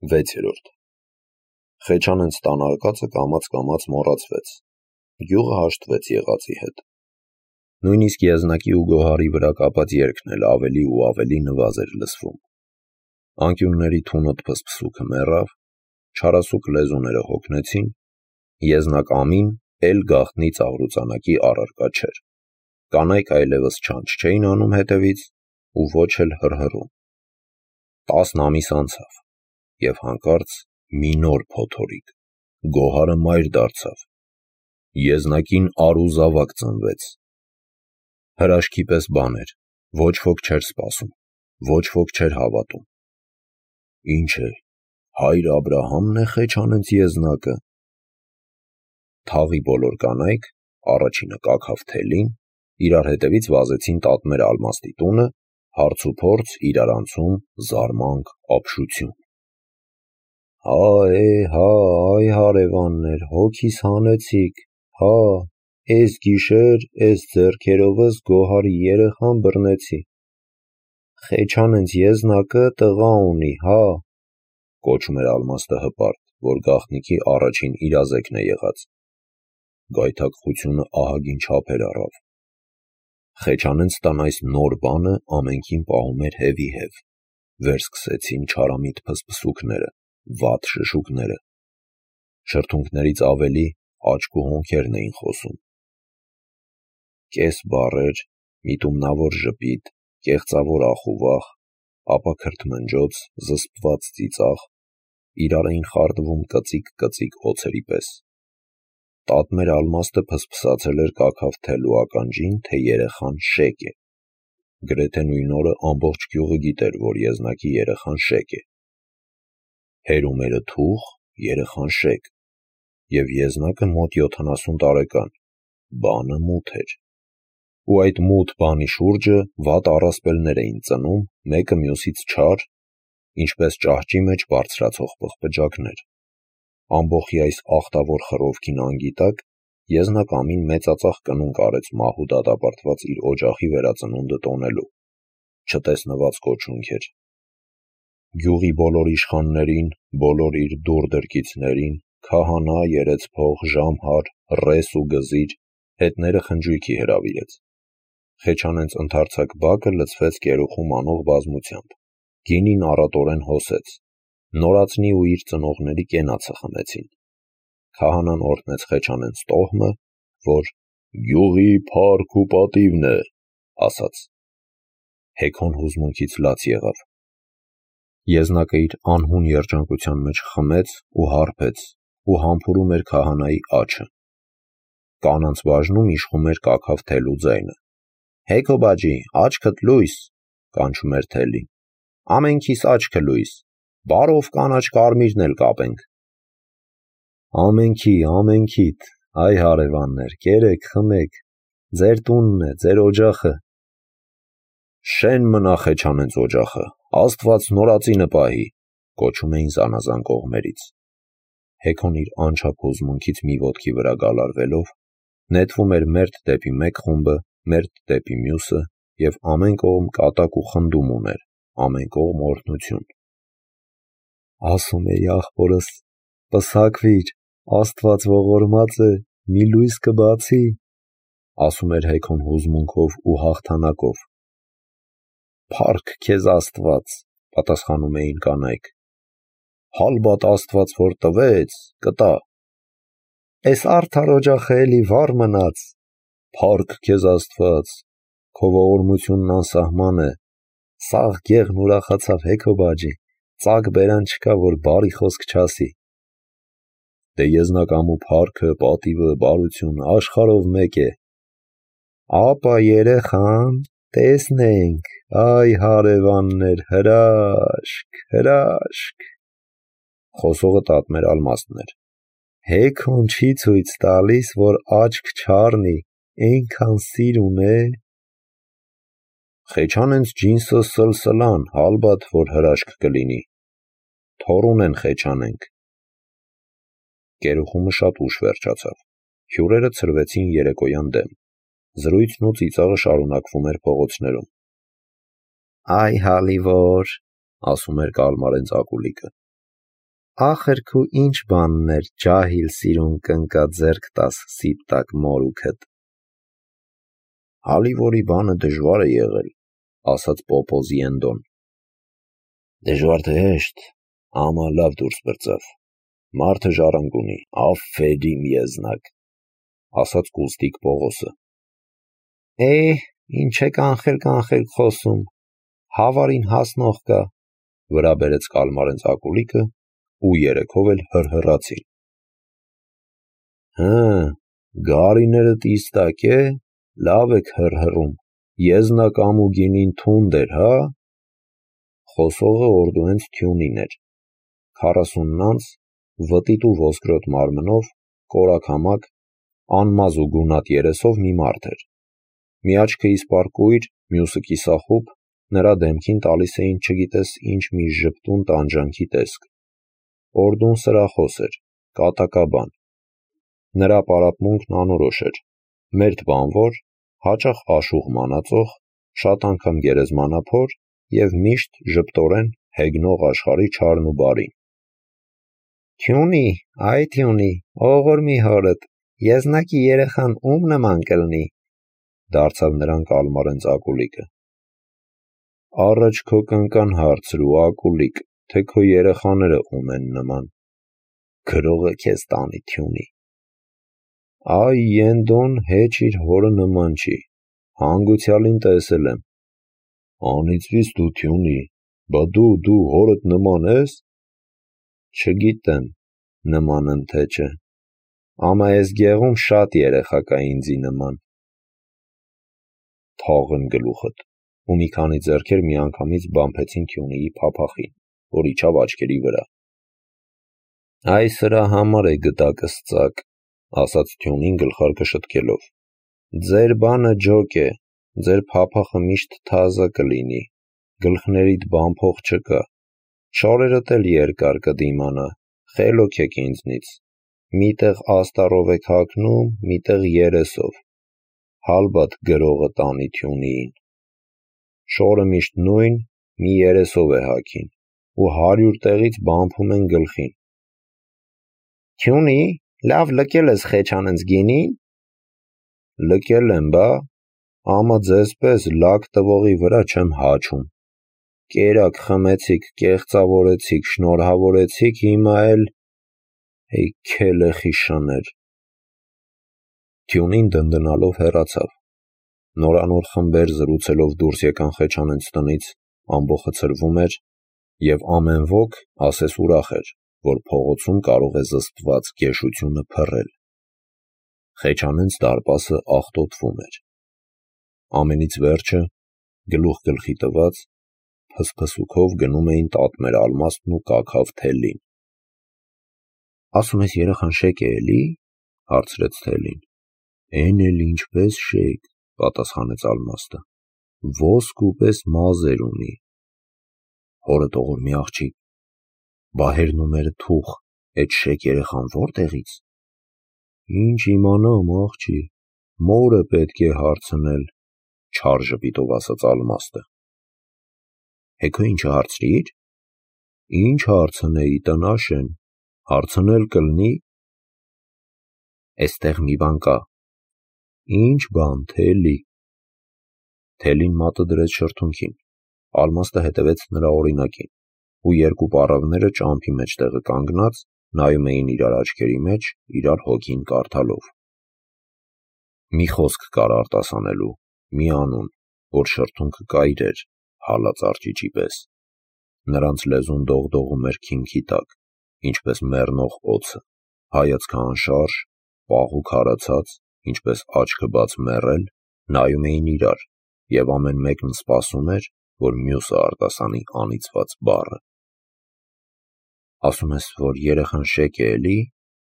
6. Խեչանենց տանարկածը կամաց մոռացվեց, գյուղը հաշտվեց եղածի հետ, նույնիսկ Եզնակի ու Գոհարի վրա կապած երգն էլ ավելի ու ավելի նվազ էր լսվում, անկյունների թունոտ փսփսուքը մեռավ, չարասուք լեզուները հոգնեցին, Եզնակ ամին էլ գաղտնի ծաղրուծանակի առարկա չէր, կանայք այլևս չանչ չէին անում հետևից ու ոչ էլ հրհրում, 10 ամիս անցավ, և հանկարծ մի նոր փոթորիկ, Գոհարը մայր դարձավ, Եզնակին առու զավակ ծնվեց, հրաշքի պես բան էր, ոչ ոք չէր սպասում, ոչ ոք չէր հավատում, ինչ է, հայր Աբրահամն է Խեչանենց Եզնակը, թաղի բոլոր կանայք, առաջինը կաքավ թելին, իրար հետևից վազեցին Տատմեր Ալմաստի տունը, հարց ու փորձ, իրարանցում, զարմանք, ապշություն, այ հարևաններ, հոգիս հանեցիք, էս գիշեր, էս ձեռքերովս Գոհարի երեխան բռնեցի, Խեչանենց Եզնակը տղա ունի, կոչում էր Ալմաստը հպարտ, որ գաղտնիքի առաջին իրազեկն է եղած, գայթակղությունը ահագին չափեր առավ, Խեչանենց տան այս նոր բանը ամենքին պահում էր հեվիհև, վեր սկսեցին չարամիտ փսփսուքները, վատ շշուկները, շրթունքներից ավելի աչք ու հոնքերն էին խոսում, կես բառեր, միտումնավոր ժպիտ, կեղծավոր ախուվախ, ապա քրթմնջոց, զսպված ծիծաղ, իրար էին խարդվում կծիկ օձերի պես, Տատմեր Ալմաստը փսփսացել էր կաքավ թելու ականջին, թե երեխան շեկ է, գրեթե նույն օրը ամբողջ գյուղը գիտեր, որ Եզնակի երեխան շեկ է, հերումերը թուխ, երեխան շեկ, և Եզնակը մոտ 70 տարեկան, բանը մութ էր, ու այդ մութ բանի շուրջը վատ առասպելներ էին ծնում, մեկը մյուսից չար, ինչպես ճահճի մեջ բարձրացող պղպջակներ, ամբոխի այս ախտավոր խռովքին անգիտակ, Եզնակ ամին մեծածախ կնունկ արեց մահու դատապարտված իր օջախի վերածնունդը տոնելու, չտեսնված կոչունք էր, գյուղի բոլոր իշխաններին, բոլոր իր դուռ դրկիցներին, քահանա, երեցփող, ժամհար, ռես ու գզիր, հետները խնջույքի հրավիրեց, Խեչանենց ընդարձակ բակը լցվեց կերուխում անող բազմությամբ, գինին առատորեն հոսեց, նորածնի ու իր ծնողների կենացը խմեցին, քահանան օրհնեց Խեչանենց տոհմը, որ գյուղի փառք ու պատիվն է, ասաց, Հեքոն հուզմունքից լաց եղավ, Եզնակը իր անհուն երջանկության մեջ խմեց ու հարբեց ու համբուրում էր քահանայի աջը, կանանց բաժնում իշխում էր կաքավ թելու ձայնը, Հեքո բաջի, աչքդ լույս, կանչում էր թելին, ամենքիս աչքը լույս, բարով կանաչ կարմիրն էլ կապենք, ամենքիդ, այ հարևաններ, կերեք, խմեք, ձեր տունն է, ձեր օջախը, շեն մնա Խեչանենց օջախը, Աստված նորածինը պահի, կոչում էին զանազան կողմերից, Հեքոն իր անչափ հուզմունքից մի ոտքի վրա գալարվելով, նետվում էր մերթ դեպի մեկ խումբը, մերթ դեպի մյուսը, և ամեն կողմ կատակ ու խնդում ուներ, ամեն կողմ օրհնություն, ասում էի ախպորս, պսակվիր, Աստված ողորմած է, մի լույս կբացի, ասում էր Հեքոն հուզմունքով ու հաղթանակով, փառք քեզ Աստված, պատասխանում էին կանայք, հալբատ Աստված որ տվեց, կտա, էս արդար օջախը էլի վառ մնաց, փառք քեզ Աստված, քո ողորմությունն անսահման է, սաղ գեղն ուրախացավ Հեքո բաջի, ծակ բերան չկա, որ բարի խոսք չասի, դե Եզնակամու փառքը, պատիվը, բարությունը աշխարհով մեկ է, ապա երեխան, տեսնենք, այ հարևաններ, հրաշք, խոսողը Տատմեր Ալմաստն էր, Հեքոն չի ցույց տալիս, որ աչք չառնի, այնքան սիրուն է, Խեչանենց ջինսը սլսլան, հալբատ, որ հրաշք կլինի, թոռուն են Խեչանենք, կերուխումը շատ ուշ վերջացավ, հյուրերը ցրվեցին երեկոյան դեմ, զրույցն ու ծիծաղը շարունակվում էր փողոցներում, այ հալիվոր, ասում էր Կալմարեն ծակուլիկը, ախր քու ինչ բանն էր ջահիլ սիրուն կնկա ձերք տաս սիպտակ մորուքդ։ Հալիվորի բանը դժվար է եղել, ասաց Պոպոզ Ենդոն։ Դժվար թե հեշտ, ամա լավ դուրս բրծավ։ Մարդը ժառանգ ունի, աֆերիմ եզնակ, ասաց Կուստիկ Պողոսը։ Ինչ եք կանխել խոսում, հավարին հասնող կա, վրա բերեց Կալմարեն Ծակուլիկը ու երեքով էլ հրհրացին։ Գարիները տիստակ է, լավ եք հրհրում, եզնակ ամու գինին թունդ էր, հա։ Խոսողը օրդուհենց Թյունին էր, 40 անց, վտիտ ու ոսկրոտ մարմնով, կորակամակ, անմազ ու գունատ երեսով մի մարդ էր։ Մի աչքը իսպարկույր, մյուսը կիսախուբ, նրա դեմքին տալիս էին չգիտես ինչ մի ժպտուն տանջանքի տեսք։ Օրդուն սրախոս էր, կատակաբան։ Նրա պարապմունքն անորոշ էր, մերթ բանվոր, հաճախ աշուղ մանածող, շատ անգամ գերեզմանափոր և միշտ ժպտորեն հեգնող աշխարհի չարն ու բարին։ Թյունի, այ Թյունի, ողորմի հորդ, եզնակի երեխան ում նման կլնի, դարձավ նրան Կալմարեն Ծակուլիկը։ Առաջ քո կնկան հարցրու, Ակուլիկ, թե քո երեխաները ում են նման։ Գրողը քեզ տանի, Թյունի։ Այ Ենդոն հեչ իր հորը նման չի, հանգուցյալին տեսել եմ։ Անիծվիս դու, Թյունի, բա դու հորդ նման ես։ Չգիտեմ, նման եմ թե չէ, ամա ես գեղում շատ երեխա կա ինձի նման։ Թաղեմ գլուխդ, ու մի քանի ձեռքեր միանգամից բամփեցին Թյունիի փափախին, որ իջավ աչքերի վրա։ Այ սրա համար է գդակս ծակ, ասաց Թյունին գլխարկը շտկելով։ Ձեր բանը ջոկ է, ձեր փափախը միշտ թազա կլինի, գլխներիդ բամփող չկա, շորերդ էլ երկար կդիմանա, խելոք եք ինձնից, միտեղ աստառով եք հագնում, միտեղ երեսով, հալբատ գրողը տանի Թյունիին։ Շորը միշտ նույն, մի երեսով է հագին, ու 100 տեղից բամփում են գլխին։ Թյունի, լավ լկել ես Խեչանենց գինին։ Լկել եմ, բա, ամա ձեզպես լակ տվողի վրա չեմ հաչում։ Կերակ խմեցիք, կեղծավորեցիք, շնորհավորեցիք, հիմա էլ քելեխի շներ։ Թյունին դնդնալով հեռացավ։ Նորանոր խմբեր զրուցելով դուրս եկան Խեչանենց տնից, ամբոխը ցրվում էր, և ամեն ոք ասես ուրախ էր, որ փողոցում կարող է զսպված գեշությունը փռել։ Խեչանենց դարպասը աղտոտվում էր։ Ամենից վերջը, գլուխ գլխի տված, փսփսուքով գնում էին Տատմեր Ալմաստն ու Կաքավ Թելլին։ Ասում ես երեխան շեկ է էլի, հարցրեց Թելլին։ Էն էլ ինչպես շեկ, պատասխանեց Ալմաստը, ոսկու պես մազեր ունի։ Հորը տողոր մի աղջիկ, բա հերնումերը թուխ, էդ շեկ երեխան որտեղից։ Ինչ իմանամ, աղջի, մորը պետք է հարցնել, չար ժպիտով ասաց Ալմաստը։ Հեքո ինչը հարցրիր։ Ինչ հարցնեի, տնաշեն, հարցնել կլնի։ Էստեղ մի բան կա։ Ինչ բան, Թելի։ Թելին մատը դրեց շրթունքին, Ալմաստը հետևեց նրա օրինակին, ու երկու պառավները ճամփի մեջտեղը կանգնած նայում էին իրար աչքերի մեջ, իրար հոգին կարդալով։ Մի խոսք կար արտասանելու, մի անուն, որ շրթունքը կայր էր, հալած արճիճի պես։ Նրանց լեզուն դողդողում էր քիմքի տակ, ինչպես մեռնող օձը, հայացքը անշարժ, պաղու քարացած, ինչպես աչքը բաց մեռել, նայում էին իրար, և ամեն մեկն սպասում էր, որ մյուսը արտասանի անիծված բառը։ Ասում ես, որ երեխան շեկ է էլի։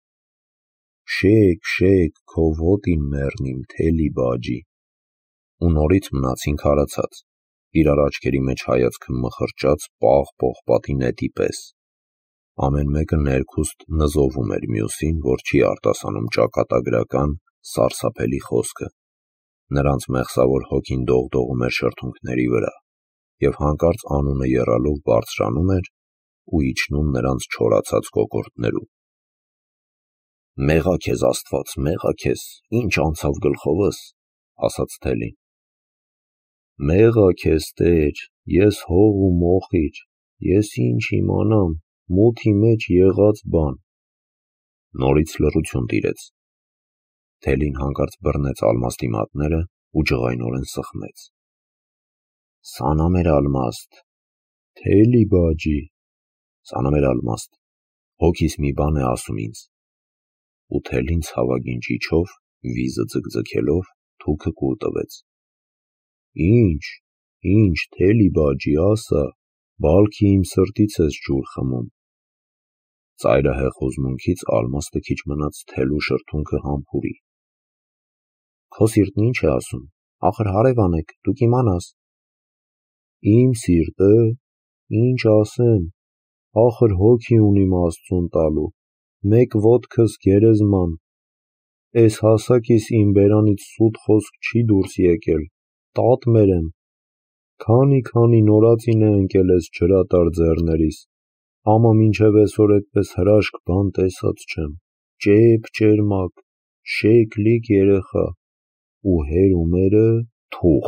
Շեկ, քո ոտին մեռնիմ, Թելի բաջի։ Ու նորից մնացին քարացած, իրար աչքերի մեջ հայացքը մխրճած պաղ պողպատի նետի պես։ Ամեն մեկը ներքուստ նզովում էր մյուսին, որ չի արտասանում ճակատագրական, սարսափելի խոսքը։ Նրանց մեղսավոր հոգին դողդողում էր շրթունքների վրա, և հանկարծ անունը եռալով բարձրանում էր, ու իջնում նրանց չորացած կոկորդներում։ «Մեղա քեզ Աստված, մեղա քեզ, ինչ անցավ գլխովս», ասաց թելին։ «Մեղա քեզ Տեր, ես հող ու մոխիր, ես ինչ իմանամ, մութի մեջ եղած բան»։ Նորից լռություն տիրեց։ Թելին հանկարծ բռնեց ալմաստի մատները ու ջղայնորեն սխմեց։ «Սանամեր ալմաստ, Թելի բաջի, սանամեր ալմաստ, հոգիս մի բան է ասում ինձ»։ Ու թելին ցավագին ճիչով, վիզը ձգձգելով, թուքը կուլ տվեց։ Ինչ, Թելի բաջի, ասա, բալքի իմ սրտից ես ջուր խմում։ Ծայրահեղ հուզմունքից ալմաստը քիչ մնաց թելու շրթունքը համբուրի։ Քո սիրտն ինչ է ասում, ախր հարևան եք, դու կիմանաս։ Իմ սիրտը, ինչ ասեմ, ախր հոգի ունիմ Աստծուն տալու, մեկ ոտքս գերեզման, էս հասակիս իմ բերանից սուտ խոսք չի դուրս եկել, տատ մերեմ, քանի նորածին է ընկել էս ջրատար ձեռներիս, ամա մինչև էսօր էդպես հրաշք բան տեսած չեմ, ճեպ ճերմակ, շեյք-լիկ երեխա, ու հեր ու մերը թուղ։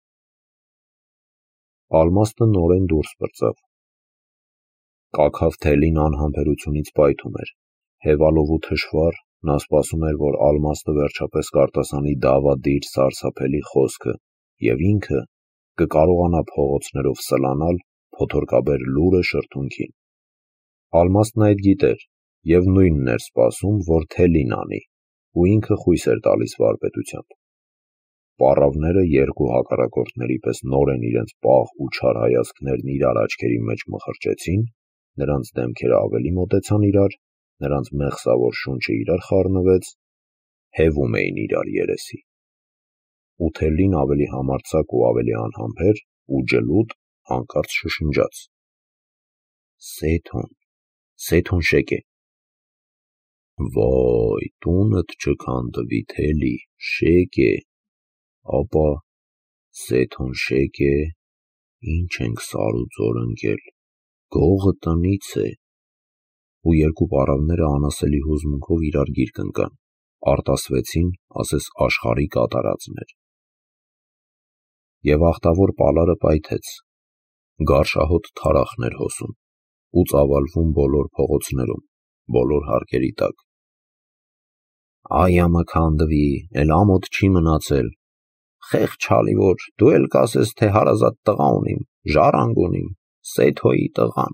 Ալմաստը նորեն դուրս պրծավ։ Կաքավ թելին անհամբերությունից պայթում էր, հևալով ու թշվառ, նա սպասում էր, որ ալմաստը վերջապես կարտասանի դավադիր սարսափելի խոսքը, և ինքը կկարողանա փողոցներով սլանալ փոթորկաբեր լուրը շրթունքին։ Ալմաստն այդ գիտեր, և նույնն էր սպասում, որ թելին անի, ու ինքը խույս էր տալիս վարպետությամբ։ Պառավները երկու հակառակորդների պես նորեն իրենց պաղ ու չար հայացքներն իրար աչքերի մեջ մխրճեցին, նրանց դեմքերը ավելի մոտեցան իրար, նրանց մեղսավոր շունչը իրար խառնվեց, հևում էին իրար երեսի։ Ու թելին ավելի համարձակ ու ավելի անհամբեր ու ջլուտ հանկարծ շշնջաց. Սեթոն շեկե։ Վայ, տունդ չքանդվի թելի, շեկե, ապա Սեթոն շեկե, ինչ ենք սարուծոր ընկել, գողը տնից է։ Ու երկու պառավները անասելի հուզմունքով իրար գիրկ ընկան, արտասվեցին, ասես աշխարհի կատարածներ։ Եվ ախտավոր պալարը պայթեց, գարշահոտ թարախն էր հոսում ու ծավալվում բոլոր փողոցներում, բոլոր հարկերի տակ։ Այ ամը քանդվի, էլ ամոթ չի մնացել, խեղճ չալիվոր, դու էլ կասես, թե հարազատ տղա ունիմ, ժառանգ ունիմ, Սեթոյի տղան,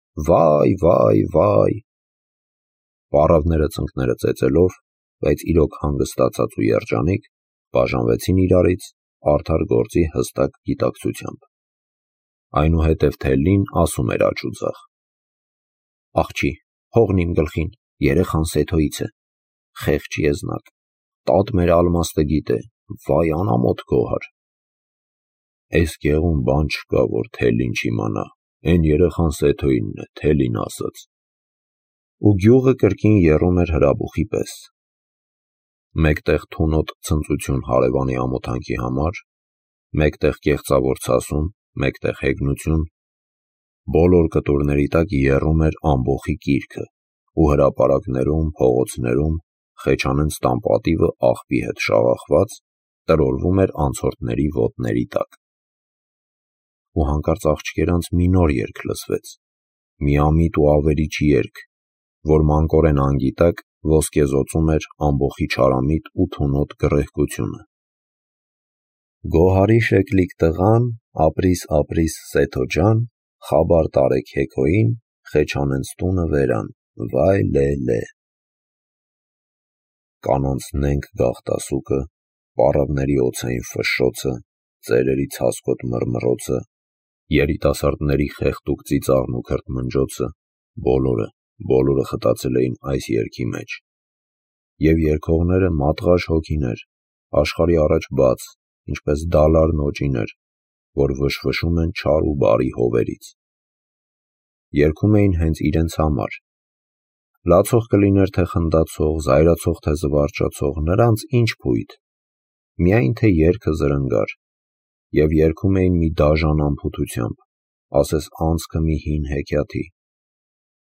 վայ։ Պառավները ծնկները ծեծելով, բայց իրոք հանգստացած ու երջանիկ, բաժանվեցին իրարից արդար գործի հստակ գիտակցությամբ։ Այնուհետև թելին ասում էր աջ ու ձախ. Աղջի, հողն իմ գլխին, երեխան Սեթոյից է, խեղճ եզնակ, տատ մեր ալմաստը գիտե, վայ անամոթ գոհար։ Էս գեղում բան չկա, որ թելին չիմանա, էն երեխան Սեթոյինն է, թելին ասաց։ Ու գյուղը կրկին եռում էր հրաբուխի պես։ Մեկտեղ թունոտ ցնծություն հարևանի ամոթանքի համար, մեկտեղ կեղծավոր ցասում, մեկտեղ հեգնություն, բոլոր կտուրների տակ եռում էր ամբոխի կիրքը, ու հրապարակներում, փողոցներում Խեչանենց տան պատիվը աղբի հետ շաղախված տրորվում էր անցորդների ոտների տակ։ Ու հանկարծ աղջկերանց մի նոր երգ լսվեց, միամիտ ու ավերիչ երգ, որ մանկորեն անգիտակ ոսկեզօծում էր ամբոխի չարամիտ ու թունոտ գռեհկությունը։ Գոհարի շեկլիկ տղան, ապրիս Սեթո ջան, խաբար տարեք Հեքոյին, Խեչանենց տունը վերան, վայ լե։ Կանանց նենգ գաղտասուկը, պառավների օցային ֆշշոցը, ծերերի ցասկոտ մռմռոցը, երիտասարդների խեղդուկ ծիծաղն ու քրթմնջոցը, բոլորը խտացել էին այս երգի մեջ։ Եվ երգողները մատղաշ հոգիներ, աշխարհի առաջ բաց, ինչպես դալար նոճիներ, որ վշվշում են չար ու բարի հովերից։ Երգում էին հենց իրենց համար։ Լացող կլիներ թե խնդացող, զայրացող թե զվարճացող, նրանց ինչ փույթ, միայն թե երգը զրնգար, և երգում էին մի դաժան անփութությամբ, ասես անցքը մի հին հեքիաթի,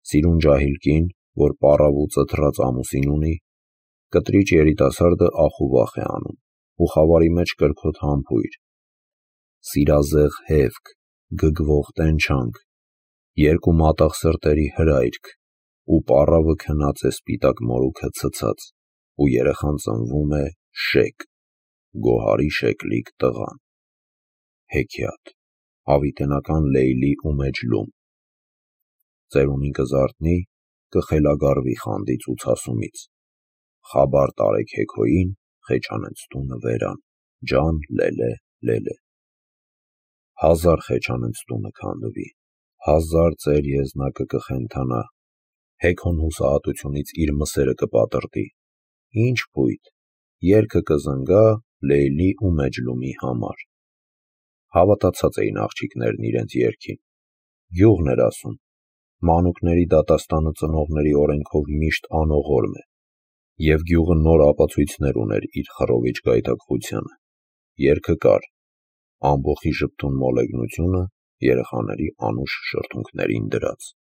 Սիրուն ջահիլ կին, որ պառավ ու ծթրած ամուսին ունի, կտրիչ երիտասարդը ախ ու վախ է անում, ու խավարի մեջ կրքոտ համբույր, սիրազեղ հևք, գգվող տենչանք, երկու մատաղ սրտերի հրայրք, ու պառավը քնած է սպիտակ մորուքը ցցած, ու երեխան ծնվում է շեկ, գոհարի շեկլիկ տղան, հեքիաթ, հավիտենական Լեյլի ու Մեջլում, ծերունին կզարթնի, կխելագարվի խանդից ու ցասումից, խաբար տարեք հեքոյին, խեչանենց տունը վերան, ջան լելե լելե, 1000 խեչանենց տունը քանդվի, 1000 ծեր եզնակը կխենթանա, հեքոն հուսահատությունից իր մսերը կպատրտի, ինչ փույթ, երգը կզնգա Լեյլի ու Մեջլումի համար, հավատացած էին աղջիկներն իրենց երգին, գյուղն էր ասում, մանուկների դատաստանը ծնողների օրենքով միշտ անողորմ է, և գյուղը նոր ապացույցներ ուներ իր խռովիչ գայթակղությանը, երգը կար, ամբոխի ժպտուն մոլեգնությունը երեխաների անուշ շրթունքներին դրած: